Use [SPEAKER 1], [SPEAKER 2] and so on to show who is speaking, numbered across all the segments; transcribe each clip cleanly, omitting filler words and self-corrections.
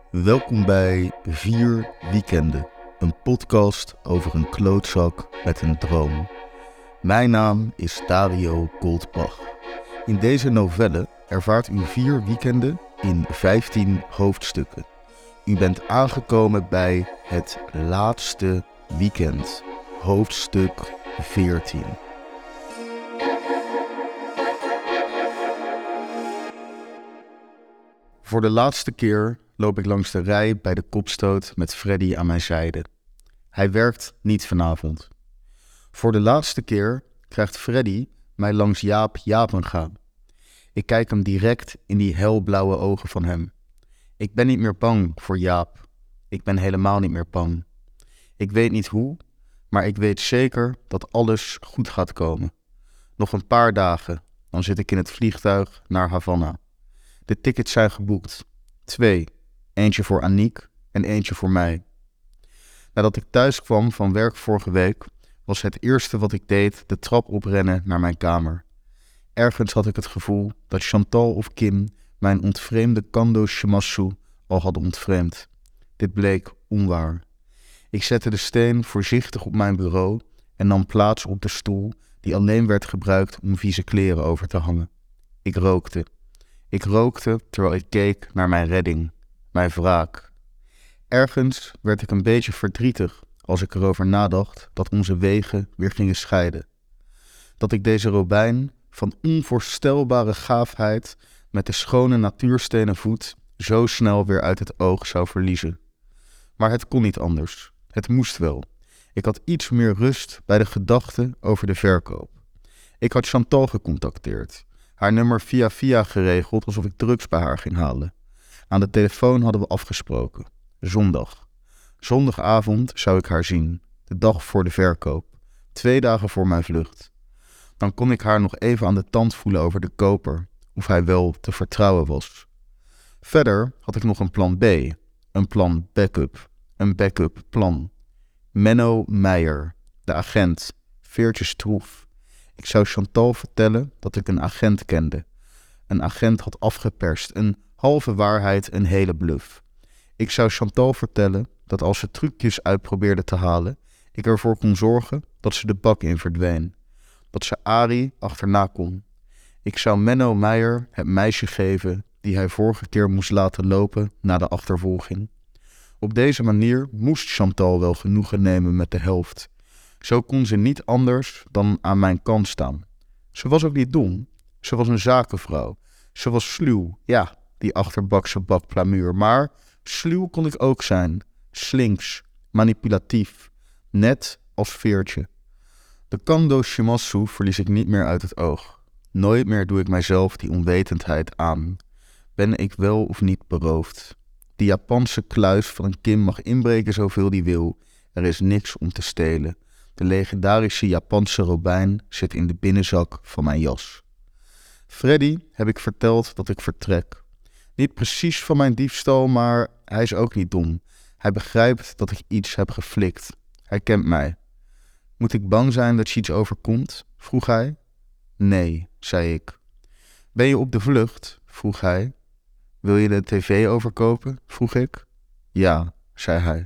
[SPEAKER 1] Welkom bij 4 Weekenden, een podcast over een klootzak met een droom. Mijn naam is Dario Goldbach. In deze novelle ervaart u 4 weekenden in 15 hoofdstukken. U bent aangekomen bij het laatste weekend, hoofdstuk 14. Voor de laatste keer loop ik langs de rij bij de Kopstoot met Freddy aan mijn zijde. Hij werkt niet vanavond. Voor de laatste keer krijgt Freddy mij langs Jaap Japenga. Ik kijk hem direct in die helblauwe ogen van hem. Ik ben niet meer bang voor Jaap. Ik ben helemaal niet meer bang. Ik weet niet hoe, maar ik weet zeker dat alles goed gaat komen. Nog een paar dagen, dan zit ik in het vliegtuig naar Havana. De tickets zijn geboekt. 2. Eentje voor Aniek en eentje voor mij. Nadat ik thuis kwam van werk vorige week, was het eerste wat ik deed de trap oprennen naar mijn kamer. Ergens had ik het gevoel dat Chantal of Kim mijn ontvreemde Kando Shimasu al hadden ontvreemd. Dit bleek onwaar. Ik zette de steen voorzichtig op mijn bureau en nam plaats op de stoel die alleen werd gebruikt om vieze kleren over te hangen. Ik rookte. Ik rookte terwijl ik keek naar mijn redding, mijn wraak. Ergens werd ik een beetje verdrietig als ik erover nadacht dat onze wegen weer gingen scheiden. Dat ik deze robijn van onvoorstelbare gaafheid met de schone natuurstenen voet zo snel weer uit het oog zou verliezen. Maar het kon niet anders. Het moest wel. Ik had iets meer rust bij de gedachte over de verkoop. Ik had Chantal gecontacteerd. Haar nummer via geregeld alsof ik drugs bij haar ging halen. Aan de telefoon hadden we afgesproken. Zondag. Zondagavond zou ik haar zien. De dag voor de verkoop. 2 dagen voor mijn vlucht. Dan kon ik haar nog even aan de tand voelen over de koper. Of hij wel te vertrouwen was. Verder had ik nog een plan B. Een plan backup. Een backup plan. Menno Meijer. De agent. Veertje Stroef. Ik zou Chantal vertellen dat ik een agent kende. Een agent had afgeperst, een halve waarheid, een hele bluff. Ik zou Chantal vertellen dat als ze trucjes uitprobeerde te halen, ik ervoor kon zorgen dat ze de bak in verdween. Dat ze Arie achterna kon. Ik zou Menno Meijer het meisje geven die hij vorige keer moest laten lopen na de achtervolging. Op deze manier moest Chantal wel genoegen nemen met de helft. Zo kon ze niet anders dan aan mijn kant staan. Ze was ook niet dom. Ze was een zakenvrouw. Ze was sluw. Ja, die achterbakse bakplamuur. Maar sluw kon ik ook zijn. Slinks. Manipulatief. Net als Veertje. De Kando Shimasu verlies ik niet meer uit het oog. Nooit meer doe ik mijzelf die onwetendheid aan. Ben ik wel of niet beroofd? Die Japanse kluis van een Kim mag inbreken zoveel die wil. Er is niks om te stelen. De legendarische Japanse robijn zit in de binnenzak van mijn jas. Freddy heb ik verteld dat ik vertrek. Niet precies van mijn diefstal, maar hij is ook niet dom. Hij begrijpt dat ik iets heb geflikt. Hij kent mij. Moet ik bang zijn dat je iets overkomt? Vroeg hij. Nee, zei ik. Ben je op de vlucht? Vroeg hij. Wil je de tv overkopen? Vroeg ik. Ja, zei hij.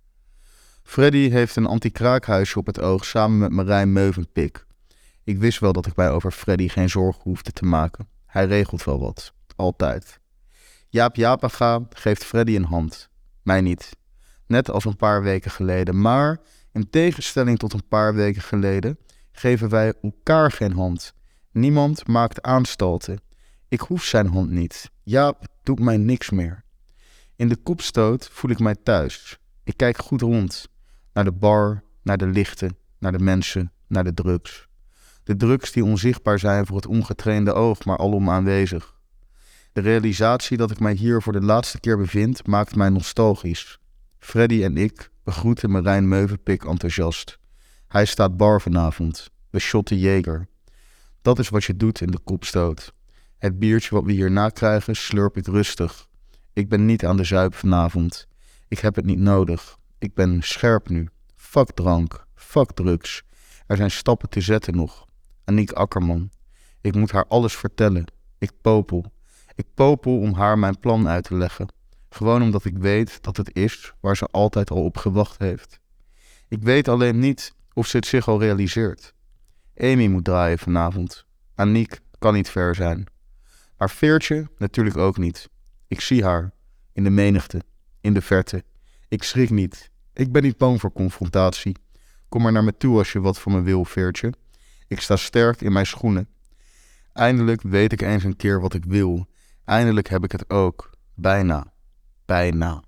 [SPEAKER 1] Freddy heeft een anti-kraakhuisje op het oog samen met Marijn Meuvenpik. Ik wist wel dat ik mij over Freddy geen zorgen hoefde te maken. Hij regelt wel wat. Altijd. Jaap Japenga geeft Freddy een hand. Mij niet. Net als een paar weken geleden. Maar in tegenstelling tot een paar weken geleden geven wij elkaar geen hand. Niemand maakt aanstalten. Ik hoef zijn hand niet. Jaap doet mij niks meer. In de Kopstoot voel ik mij thuis. Ik kijk goed rond. Naar de bar, naar de lichten, naar de mensen, naar de drugs. De drugs die onzichtbaar zijn voor het ongetrainde oog, maar alom aanwezig. De realisatie dat ik mij hier voor de laatste keer bevind, maakt mij nostalgisch. Freddy en ik begroeten Marijn Meuvenpik enthousiast. Hij staat bar vanavond. We shotten Jeger. Dat is wat je doet in de Kopstoot. Het biertje wat we hierna krijgen, slurp ik rustig. Ik ben niet aan de zuip vanavond. Ik heb het niet nodig. Ik ben scherp nu. Fuck drank. Fuck drugs. Er zijn stappen te zetten nog. Aniek Akkerman. Ik moet haar alles vertellen. Ik popel. Ik popel om haar mijn plan uit te leggen. Gewoon omdat ik weet dat het is waar ze altijd al op gewacht heeft. Ik weet alleen niet of ze het zich al realiseert. Amy moet draaien vanavond. Aniek kan niet ver zijn. Maar Veertje natuurlijk ook niet. Ik zie haar. In de menigte. In de verte. Ik schrik niet. Ik ben niet bang voor confrontatie. Kom maar naar me toe als je wat van me wil, Veertje. Ik sta sterk in mijn schoenen. Eindelijk weet ik eens een keer wat ik wil. Eindelijk heb ik het ook. Bijna. Bijna.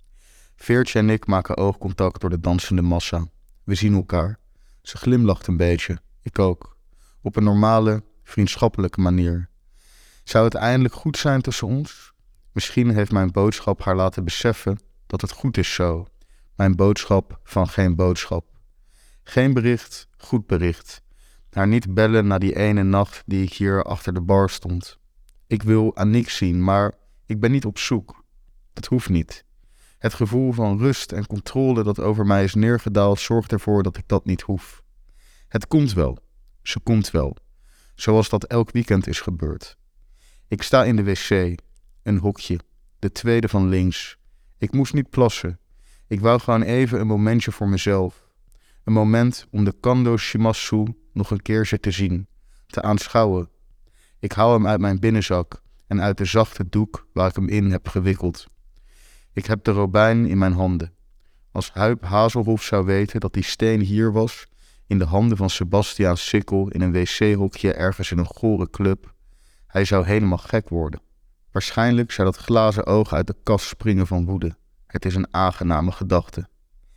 [SPEAKER 1] Veertje en ik maken oogcontact door de dansende massa. We zien elkaar. Ze glimlacht een beetje. Ik ook. Op een normale, vriendschappelijke manier. Zou het eindelijk goed zijn tussen ons? Misschien heeft mijn boodschap haar laten beseffen dat het goed is zo. Mijn boodschap van geen boodschap. Geen bericht, goed bericht. Haar niet bellen na die ene nacht die ik hier achter de bar stond. Ik wil Aniek zien, maar ik ben niet op zoek. Dat hoeft niet. Het gevoel van rust en controle dat over mij is neergedaald zorgt ervoor dat ik dat niet hoef. Het komt wel. Ze komt wel. Zoals dat elk weekend is gebeurd. Ik sta in de wc. Een hokje. De tweede van links. Ik moest niet plassen. Ik wou gewoon even een momentje voor mezelf. Een moment om de Kando Shimasu nog een keertje te zien. Te aanschouwen. Ik haal hem uit mijn binnenzak en uit de zachte doek waar ik hem in heb gewikkeld. Ik heb de robijn in mijn handen. Als Huip Hazelhoff zou weten dat die steen hier was, in de handen van Sebastiaan Sikkel in een wc-hokje ergens in een gore club, hij zou helemaal gek worden. Waarschijnlijk zou dat glazen oog uit de kast springen van woede. Het is een aangename gedachte.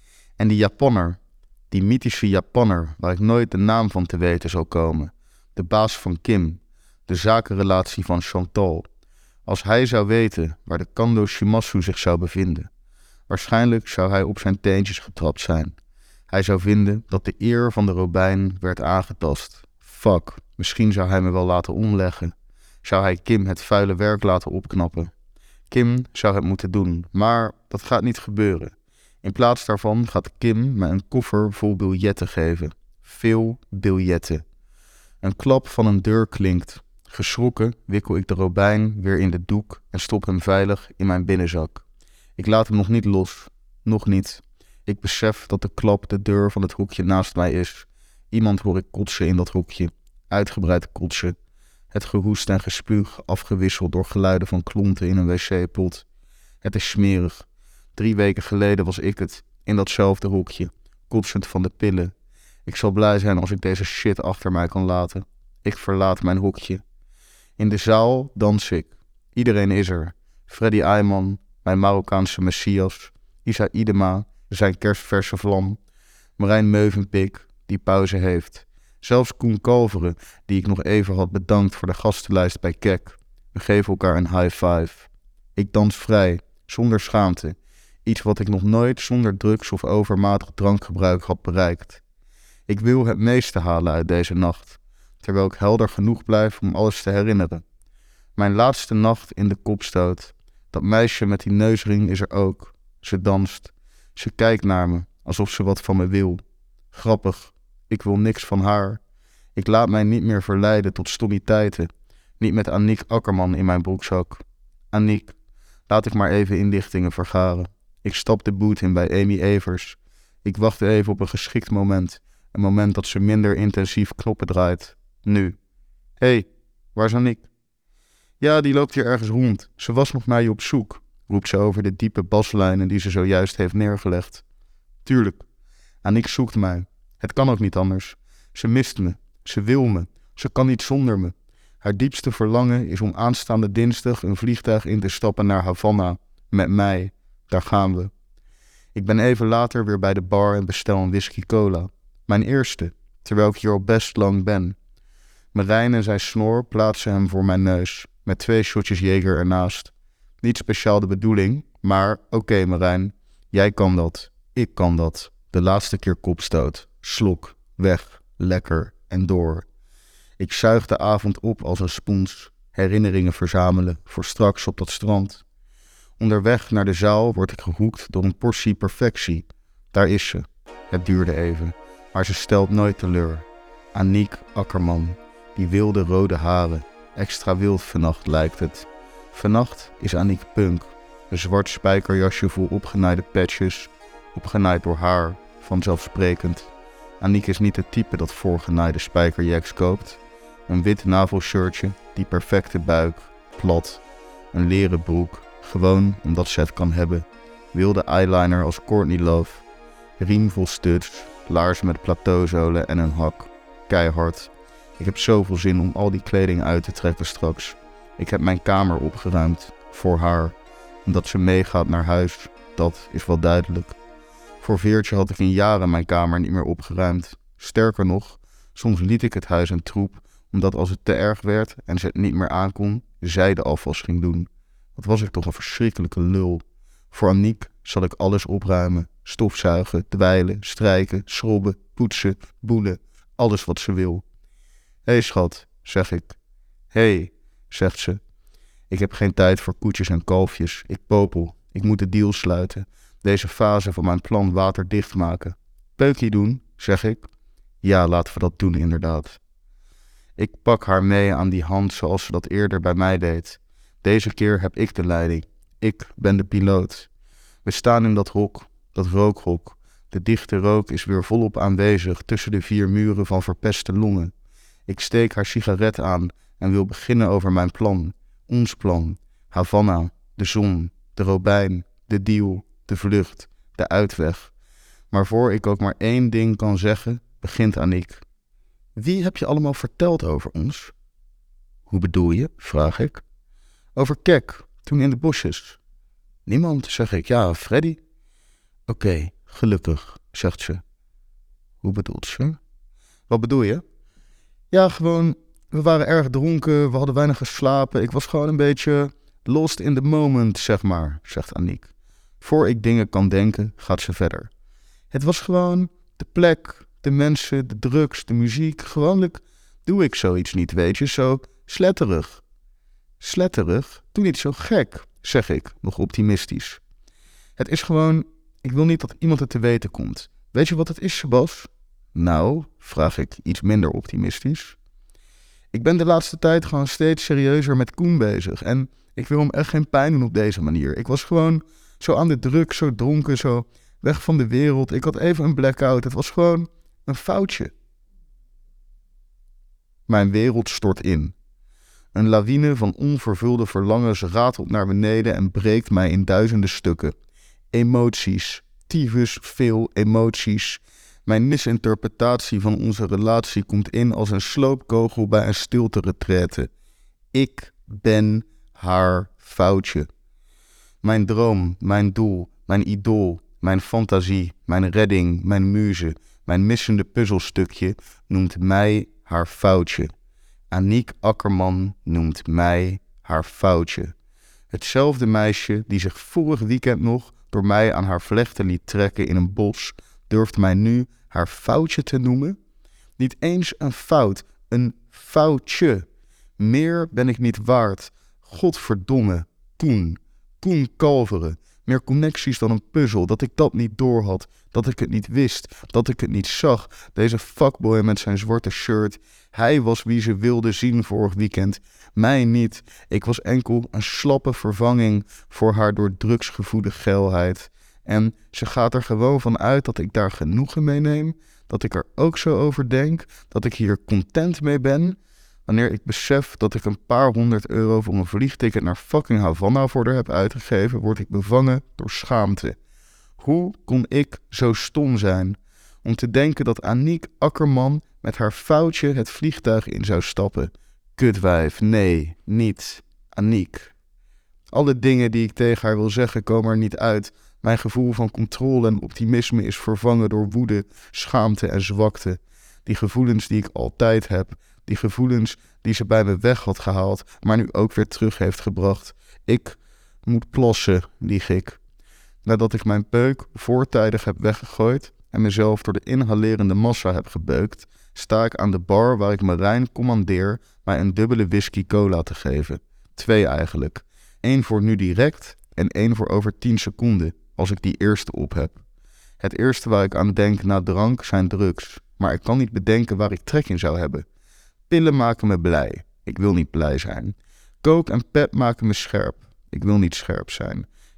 [SPEAKER 1] En die Japanner, die mythische Japanner waar ik nooit de naam van te weten zal komen, de baas van Kim, de zakenrelatie van Chantal. Als hij zou weten waar de Kando Shimasu zich zou bevinden. Waarschijnlijk zou hij op zijn teentjes getrapt zijn. Hij zou vinden dat de eer van de robijn werd aangetast. Fuck, misschien zou hij me wel laten omleggen. Zou hij Kim het vuile werk laten opknappen. Kim zou het moeten doen, maar dat gaat niet gebeuren. In plaats daarvan gaat Kim me een koffer vol biljetten geven. Veel biljetten. Een klap van een deur klinkt. Geschrokken wikkel ik de robijn weer in de doek en stop hem veilig in mijn binnenzak. Ik laat hem nog niet los. Nog niet. Ik besef dat de klap de deur van het hoekje naast mij is. Iemand hoor ik kotsen in dat hoekje. Uitgebreid kotsen. Het gehoest en gespuug afgewisseld door geluiden van klonten in een wc-pot. Het is smerig. 3 weken geleden was ik het, in datzelfde hoekje, kotsend van de pillen. Ik zal blij zijn als ik deze shit achter mij kan laten. Ik verlaat mijn hoekje. In de zaal dans ik. Iedereen is er. Freddy Ayman, mijn Marokkaanse Messias, Isa Idema, zijn kerstverse vlam, Marijn Meuvenpik, die pauze heeft. Zelfs Koen Kalveren, die ik nog even had bedankt voor de gastenlijst bij Kek. We geven elkaar een high five. Ik dans vrij, zonder schaamte. Iets wat ik nog nooit zonder drugs of overmatig drankgebruik had bereikt. Ik wil het meeste halen uit deze nacht, terwijl ik helder genoeg blijf om alles te herinneren. Mijn laatste nacht in de kopstoot. Dat meisje met die neusring is er ook. Ze danst. Ze kijkt naar me, alsof ze wat van me wil. Grappig, ik wil niks van haar. Ik laat mij niet meer verleiden tot stommiteiten. Niet met Aniek Akkerman in mijn broekzak. Aniek, laat ik maar even inlichtingen vergaren. Ik stap de boot in bij Amy Evers. Ik wacht even op een geschikt moment. Een moment dat ze minder intensief knoppen draait. Nu. Hé, waar is Aniek? Ja, die loopt hier ergens rond. Ze was nog naar je op zoek, roept ze over de diepe baslijnen die ze zojuist heeft neergelegd. Tuurlijk, Aniek zoekt mij. Het kan ook niet anders. Ze mist me. Ze wil me. Ze kan niet zonder me. Haar diepste verlangen is om aanstaande dinsdag een vliegtuig in te stappen naar Havana. Met mij. Daar gaan we. Ik ben even later weer bij de bar en bestel een whisky cola. Mijn eerste, terwijl ik hier al best lang ben. Marijn en zijn snor plaatsen hem voor mijn neus, met 2 shotjes Jeger ernaast. Niet speciaal de bedoeling, maar oké, Marijn, jij kan dat, ik kan dat. De laatste keer kopstoot, slok, weg, lekker en door. Ik zuig de avond op als een spons, herinneringen verzamelen voor straks op dat strand. Onderweg naar de zaal word ik gehoekt door een portie perfectie. Daar is ze. Het duurde even, maar ze stelt nooit teleur. Aniek Akkerman, die wilde rode haren. Extra wild vannacht lijkt het. Vannacht is Aniek punk. Een zwart spijkerjasje vol opgenaaide patches, opgenaaid door haar, vanzelfsprekend. Aniek is niet het type dat voorgenaaide spijkerjacks koopt. Een wit navelshirtje, die perfecte buik, plat. Een leren broek, gewoon omdat ze het kan hebben. Wilde eyeliner als Courtney Love. Riem vol studs, laars met plateauzolen en een hak. Keihard. Ik heb zoveel zin om al die kleding uit te trekken straks. Ik heb mijn kamer opgeruimd, voor haar. Omdat ze meegaat naar huis, dat is wel duidelijk. Voor Veertje had ik in jaren mijn kamer niet meer opgeruimd. Sterker nog, soms liet ik het huis in troep, omdat als het te erg werd en ze het niet meer aankon, zij de afwas ging doen. Wat was ik toch een verschrikkelijke lul. Voor Aniek zal ik alles opruimen, stofzuigen, dweilen, strijken, schrobben, poetsen, boelen, alles wat ze wil. Hé schat, zeg ik. Hé, zegt ze. Ik heb geen tijd voor koetjes en kalfjes. Ik popel. Ik moet de deal sluiten. Deze fase van mijn plan waterdicht maken. Peukje doen, zeg ik. Ja, laten we dat doen inderdaad. Ik pak haar mee aan die hand zoals ze dat eerder bij mij deed. Deze keer heb ik de leiding. Ik ben de piloot. We staan in dat hok, dat rookhok. De dichte rook is weer volop aanwezig tussen de 4 muren van verpeste longen. Ik steek haar sigaret aan en wil beginnen over mijn plan. Ons plan. Havana, de zon, de robijn, de deal, de vlucht, de uitweg. Maar voor ik ook maar 1 ding kan zeggen, begint Aniek. Wie heb je allemaal verteld over ons? Hoe bedoel je? Vraag ik. Over Kek, toen in de bosjes. Niemand, zeg ik. Ja, Freddy. Oké, gelukkig, zegt ze. Hoe bedoelt ze? Wat bedoel je? Ja, gewoon, we waren erg dronken, we hadden weinig geslapen. Ik was gewoon een beetje lost in the moment, zeg maar, zegt Aniek. Voor ik dingen kan denken, gaat ze verder. Het was gewoon de plek, de mensen, de drugs, de muziek. Gewoonlijk doe ik zoiets niet, weet je, zo sletterig. Sletterig? Doe niet zo gek, zeg ik, nog optimistisch. Het is gewoon, ik wil niet dat iemand het te weten komt. Weet je wat het is, Sebas? Nou, vraag ik iets minder optimistisch. Ik ben de laatste tijd gewoon steeds serieuzer met Koen bezig. En ik wil hem echt geen pijn doen op deze manier. Ik was gewoon zo aan de drugs, zo dronken, zo weg van de wereld. Ik had even een blackout. Het was gewoon een foutje. Mijn wereld stort in. Een lawine van onvervulde verlangens ratelt naar beneden en breekt mij in duizenden stukken. Emoties, tyfus veel emoties. Mijn misinterpretatie van onze relatie komt in als een sloopkogel bij een stilte-retraite. Ik ben haar foutje. Mijn droom, mijn doel, mijn idool, mijn fantasie, mijn redding, mijn muze, mijn missende puzzelstukje noemt mij haar foutje. Aniek Akkerman noemt mij haar foutje. Hetzelfde meisje die zich vorig weekend nog door mij aan haar vlechten liet trekken in een bos, durft mij nu haar foutje te noemen? Niet eens een fout, een foutje. Meer ben ik niet waard. Godverdomme, Koen Kalveren. Meer connecties dan een puzzel, dat ik dat niet doorhad, dat ik het niet wist, dat ik het niet zag. Deze fuckboy met zijn zwarte shirt, hij was wie ze wilde zien vorig weekend. Mij niet, ik was enkel een slappe vervanging voor haar door drugs gevoede geilheid. En ze gaat er gewoon van uit dat ik daar genoegen mee neem, dat ik er ook zo over denk, dat ik hier content mee ben. Wanneer ik besef dat ik een paar €100 voor een vliegticket naar fucking Havana voor haar heb uitgegeven, word ik bevangen door schaamte. Hoe kon ik zo stom zijn om te denken dat Aniek Akkerman met haar foutje het vliegtuig in zou stappen? Kutwijf, nee, niet. Aniek. Alle dingen die ik tegen haar wil zeggen komen er niet uit. Mijn gevoel van controle en optimisme is vervangen door woede, schaamte en zwakte. Die gevoelens die ik altijd heb. Die gevoelens die ze bij me weg had gehaald, maar nu ook weer terug heeft gebracht. Ik moet plassen, lieg ik. Nadat ik mijn peuk voortijdig heb weggegooid en mezelf door de inhalerende massa heb gebeukt, sta ik aan de bar waar ik Marijn commandeer mij een dubbele whisky cola te geven. 2 eigenlijk. 1 voor nu direct en 1 voor over 10 seconden, als ik die eerste op heb. Het eerste waar ik aan denk na drank zijn drugs, maar ik kan niet bedenken waar ik trek in zou hebben. Pillen maken me blij. Ik wil niet blij zijn. Coke en pep maken me scherp. Ik wil niet scherp zijn.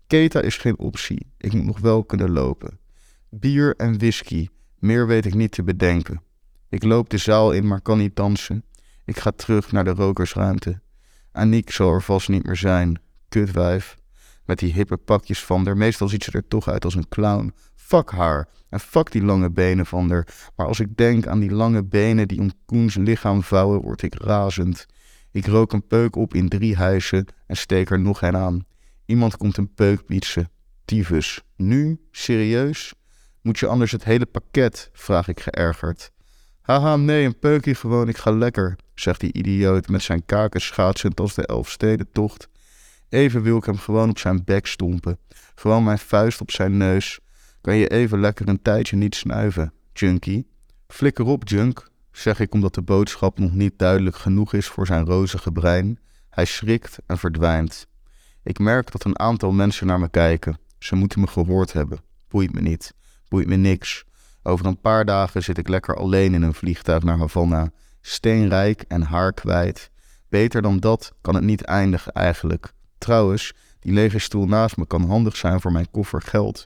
[SPEAKER 1] Keta is geen optie. Ik moet nog wel kunnen lopen. Bier en whisky. Meer weet ik niet te bedenken. Ik loop de zaal in, maar kan niet dansen. Ik ga terug naar de rokersruimte. Aniek zal er vast niet meer zijn. Kutwijf. Met die hippe pakjes van haar. Meestal ziet ze er toch uit als een clown. Fuck haar. En fuck die lange benen van haar. Maar als ik denk aan die lange benen die om Koens lichaam vouwen, word ik razend. Ik rook een peuk op in 3 hijsen en steek er nog een aan. Iemand komt een peuk pietsen. Tyfus. Nu? Serieus? Moet je anders het hele pakket? Vraag ik geërgerd. Haha, nee, een peukje gewoon, ik ga lekker, zegt die idioot met zijn kaken schaatsend als de Elfstedentocht. Even wil ik hem gewoon op zijn bek stompen. Gewoon mijn vuist op zijn neus. Kan je even lekker een tijdje niet snuiven, junkie? Flikker op, junk, zeg ik omdat de boodschap nog niet duidelijk genoeg is voor zijn rozige brein. Hij schrikt en verdwijnt. Ik merk dat een aantal mensen naar me kijken. Ze moeten me gehoord hebben. Boeit me niet. Boeit me niks. Over een paar dagen zit ik lekker alleen in een vliegtuig naar Havana. Steenrijk en haar kwijt. Beter dan dat kan het niet eindigen eigenlijk. Trouwens, die lege stoel naast me kan handig zijn voor mijn koffer geld.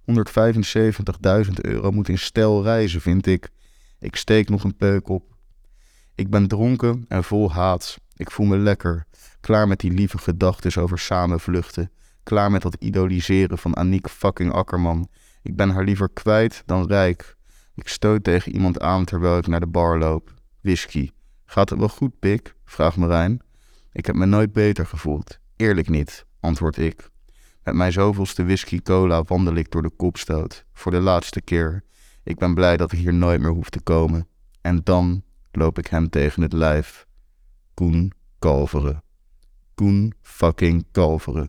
[SPEAKER 1] 175.000 euro moet in stijl reizen, vind ik. Ik steek nog een peuk op. Ik ben dronken en vol haat. Ik voel me lekker. Klaar met die lieve gedachtes over samen vluchten. Klaar met dat idoliseren van Aniek fucking Akkerman. Ik ben haar liever kwijt dan rijk. Ik stoot tegen iemand aan terwijl ik naar de bar loop. Whisky. Gaat het wel goed, pik? Vraagt Marijn. Ik heb me nooit beter gevoeld. Eerlijk niet, antwoord ik. Met mijn zoveelste whisky cola wandel ik door de Kopstoot. Voor de laatste keer. Ik ben blij dat ik hier nooit meer hoef te komen. En dan loop ik hem tegen het lijf. Koen Kalveren. Koen fucking Kalveren.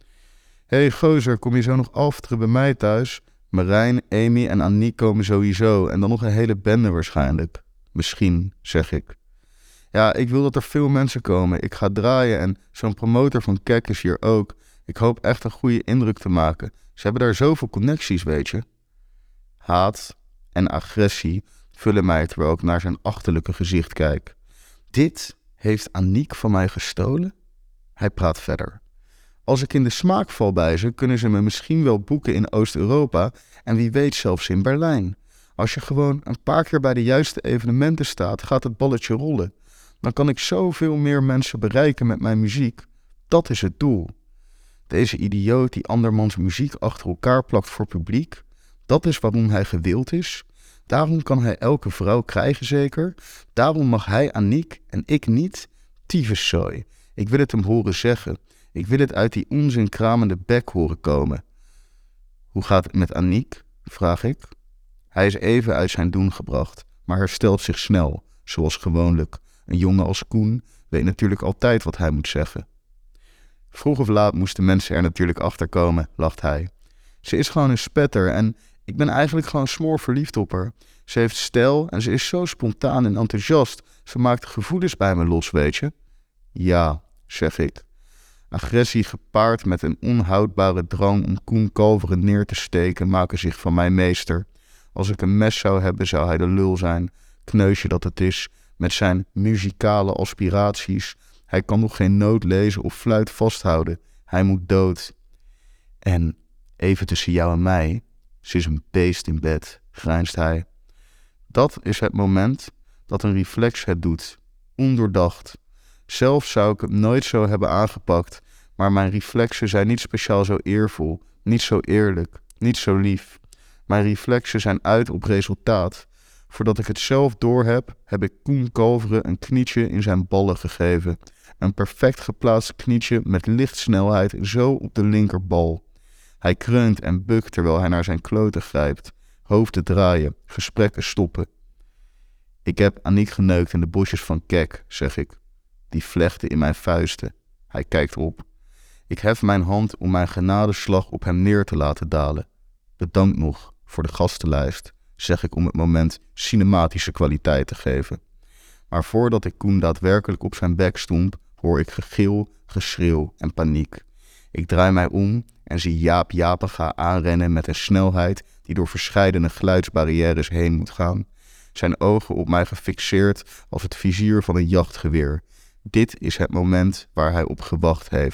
[SPEAKER 1] Hé gozer, kom je zo nog afteren bij mij thuis? Marijn, Amy en Aniek komen sowieso en dan nog een hele bende waarschijnlijk. Misschien, zeg ik. Ja, ik wil dat er veel mensen komen. Ik ga draaien en zo'n promotor van Kek is hier ook. Ik hoop echt een goede indruk te maken. Ze hebben daar zoveel connecties, weet je. Haat en agressie vullen mij terwijl ik naar zijn achterlijke gezicht kijk. Dit heeft Aniek van mij gestolen? Hij praat verder. Als ik in de smaak val bij ze, kunnen ze me misschien wel boeken in Oost-Europa en wie weet zelfs in Berlijn. Als je gewoon een paar keer bij de juiste evenementen staat, gaat het balletje rollen. Dan kan ik zoveel meer mensen bereiken met mijn muziek. Dat is het doel. Deze idioot die andermans muziek achter elkaar plakt voor publiek, dat is waarom hij gewild is. Daarom kan hij elke vrouw krijgen zeker. Daarom mag hij Aniek en ik niet. Tyfuszooi. Ik wil het hem horen zeggen. Ik wil het uit die onzinkramende bek horen komen. Hoe gaat het met Aniek? Vraag ik. Hij is even uit zijn doen gebracht, maar herstelt zich snel, zoals gewoonlijk. Een jongen als Koen weet natuurlijk altijd wat hij moet zeggen. Vroeg of laat moesten mensen er natuurlijk achter komen, lacht hij. Ze is gewoon een spetter en ik ben eigenlijk gewoon smoorverliefd op haar. Ze heeft stijl en ze is zo spontaan en enthousiast. Ze maakt gevoelens bij me los, weet je. Ja, zeg ik. Agressie gepaard met een onhoudbare drang om Koen Kalveren neer te steken maken zich van mij meester. Als ik een mes zou hebben, zou hij de lul zijn. Kneusje dat het is, met zijn muzikale aspiraties. Hij kan nog geen noot lezen of fluit vasthouden. Hij moet dood. En even tussen jou en mij, ze is een beest in bed, grijnst hij. Dat is het moment dat een reflex het doet. Ondoordacht. Zelf zou ik het nooit zo hebben aangepakt, maar mijn reflexen zijn niet speciaal zo eervol, niet zo eerlijk, niet zo lief. Mijn reflexen zijn uit op resultaat. Voordat ik het zelf doorheb, heb ik Koen Kalveren een knietje in zijn ballen gegeven. Een perfect geplaatst knietje met lichtsnelheid zo op de linkerbal. Hij kreunt en bukt terwijl hij naar zijn kloten grijpt. Hoofden draaien, gesprekken stoppen. Ik heb Aniek geneukt in de bosjes van Kek, zeg ik. Die vlechten in mijn vuisten. Hij kijkt op. Ik hef mijn hand om mijn genadeslag op hem neer te laten dalen. Bedankt nog voor de gastenlijst, zeg ik om het moment cinematische kwaliteit te geven. Maar voordat ik Koen daadwerkelijk op zijn bek stomp, hoor ik gegil, geschreeuw en paniek. Ik draai mij om en zie Jaap Japega aanrennen met een snelheid die door verscheidene geluidsbarrières heen moet gaan. Zijn ogen op mij gefixeerd als het vizier van een jachtgeweer. Dit is het moment waar hij op gewacht heeft.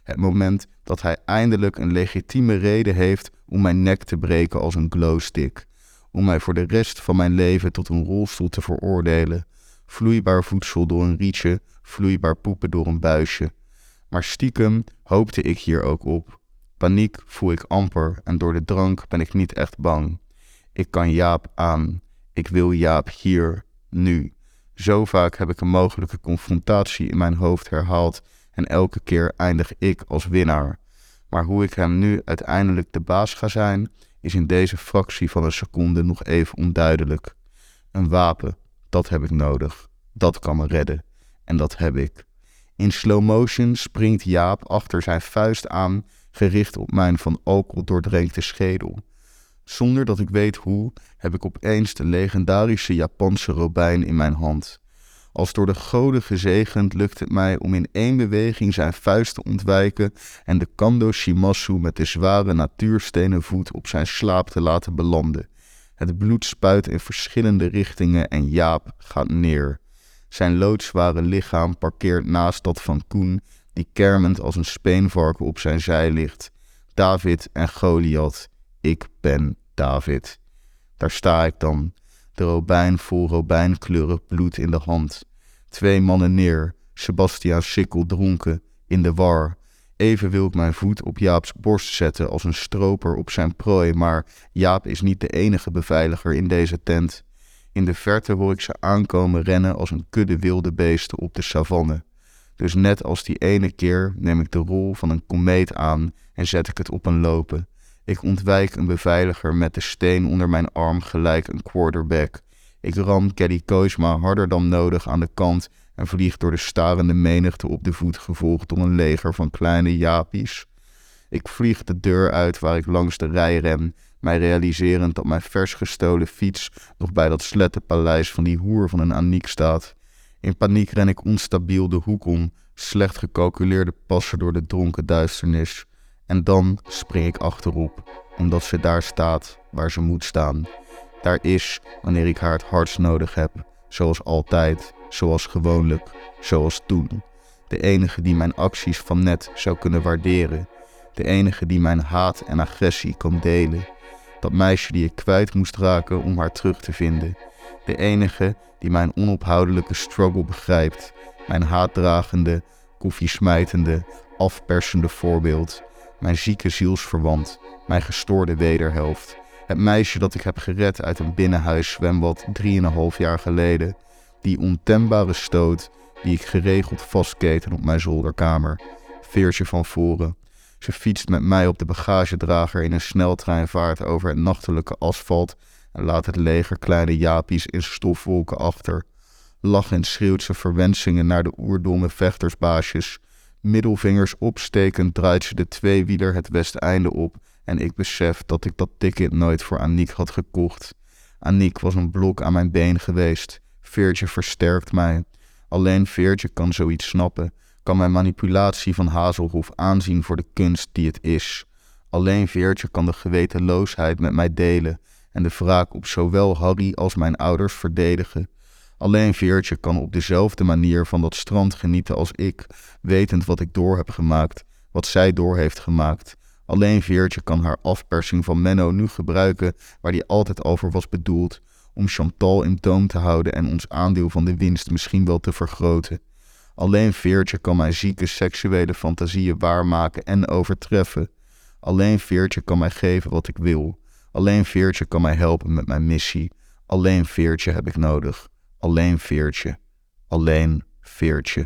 [SPEAKER 1] Het moment dat hij eindelijk een legitieme reden heeft om mijn nek te breken als een glowstick. Om mij voor de rest van mijn leven tot een rolstoel te veroordelen. Vloeibaar voedsel door een rietje, vloeibaar poepen door een buisje. Maar stiekem hoopte ik hier ook op. Paniek voel ik amper en door de drank ben ik niet echt bang. Ik kan Jaap aan. Ik wil Jaap hier, nu. Zo vaak heb ik een mogelijke confrontatie in mijn hoofd herhaald en elke keer eindig ik als winnaar. Maar hoe ik hem nu uiteindelijk de baas ga zijn, is in deze fractie van een seconde nog even onduidelijk. Een wapen, dat heb ik nodig. Dat kan me redden. En dat heb ik. In slow motion springt Jaap achter zijn vuist aan, gericht op mijn van alcohol doordrenkte schedel. Zonder dat ik weet hoe, heb ik opeens de legendarische Japanse robijn in mijn hand. Als door de goden gezegend lukt het mij om in één beweging zijn vuist te ontwijken en de Kando Shimasu met de zware natuurstenen voet op zijn slaap te laten belanden. Het bloed spuit in verschillende richtingen en Jaap gaat neer. Zijn loodzware lichaam parkeert naast dat van Koen, die kermend als een speenvarken op zijn zij ligt. David en Goliath. Ik ben David. Daar sta ik dan, de robijn vol robijnkleurig bloed in de hand. 2 mannen neer, Sebastiaan Sikkel dronken, in de war. Even wil ik mijn voet op Jaaps borst zetten als een stroper op zijn prooi, maar Jaap is niet de enige beveiliger in deze tent. In de verte hoor ik ze aankomen rennen als een kudde wilde beesten op de savanne. Dus net als die ene keer neem ik de rol van een komeet aan en zet ik het op een lopen. Ik ontwijk een beveiliger met de steen onder mijn arm gelijk een quarterback. Ik ram Kelly Koisma harder dan nodig aan de kant en vlieg door de starende menigte op de voet, gevolgd door een leger van kleine Japies. Ik vlieg de deur uit waar ik langs de rij ren, mij realiserend dat mijn vers gestolen fiets nog bij dat slettenpaleis van die hoer van een Aniek staat. In paniek ren ik onstabiel de hoek om, slecht gecalculeerde passen door de dronken duisternis. En dan spring ik achterop, omdat ze daar staat waar ze moet staan. Daar is, wanneer ik haar het hardst nodig heb, zoals altijd, zoals gewoonlijk, zoals toen. De enige die mijn acties van net zou kunnen waarderen. De enige die mijn haat en agressie kan delen. Dat meisje die ik kwijt moest raken om haar terug te vinden. De enige die mijn onophoudelijke struggle begrijpt. Mijn haatdragende, koffiesmijtende, afpersende voorbeeld. Mijn zieke zielsverwant, mijn gestoorde wederhelft. Het meisje dat ik heb gered uit een binnenhuiszwembad 3,5 jaar geleden. Die ontembare stoot die ik geregeld vastketen op mijn zolderkamer. Veertje van voren. Ze fietst met mij op de bagagedrager in een sneltreinvaart over het nachtelijke asfalt en laat het leger kleine Japies in stofwolken achter. Lachend schreeuwt ze verwensingen naar de oerdomme vechtersbaasjes. Middelvingers opstekend draait ze de tweewieler het Westeinde op en ik besef dat ik dat ticket nooit voor Aniek had gekocht. Aniek was een blok aan mijn been geweest. Veertje versterkt mij. Alleen Veertje kan zoiets snappen, kan mijn manipulatie van Hazelhof aanzien voor de kunst die het is. Alleen Veertje kan de gewetenloosheid met mij delen en de wraak op zowel Harry als mijn ouders verdedigen. Alleen Veertje kan op dezelfde manier van dat strand genieten als ik, wetend wat ik door heb gemaakt, wat zij door heeft gemaakt. Alleen Veertje kan haar afpersing van Menno nu gebruiken waar die altijd over was bedoeld, om Chantal in toom te houden en ons aandeel van de winst misschien wel te vergroten. Alleen Veertje kan mijn zieke seksuele fantasieën waarmaken en overtreffen. Alleen Veertje kan mij geven wat ik wil. Alleen Veertje kan mij helpen met mijn missie. Alleen Veertje heb ik nodig. Alleen Veertje. Alleen Veertje.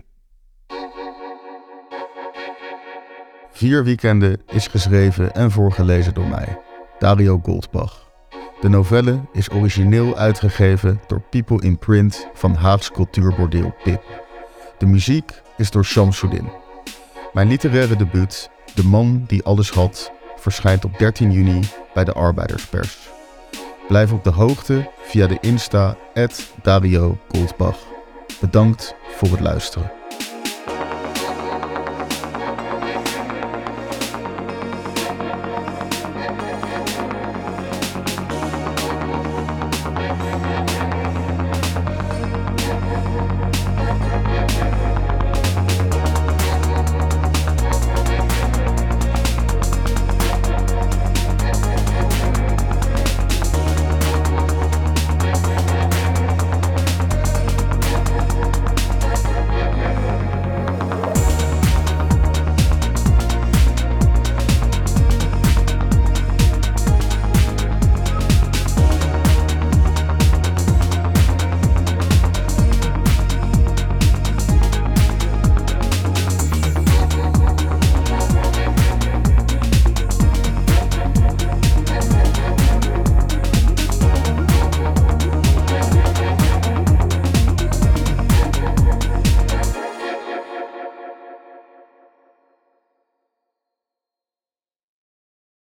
[SPEAKER 1] 4 Weekenden is geschreven en voorgelezen door mij, Dario Goldbach. De novelle is origineel uitgegeven door People in Print van Haags cultuurbordeel Pip. De muziek is door Shamsuddin. Mijn literaire debuut, De man die alles had, verschijnt op 13 juni bij de Arbeiderspers. Blijf op de hoogte via de Insta @Dario Goldbach. Bedankt voor het luisteren.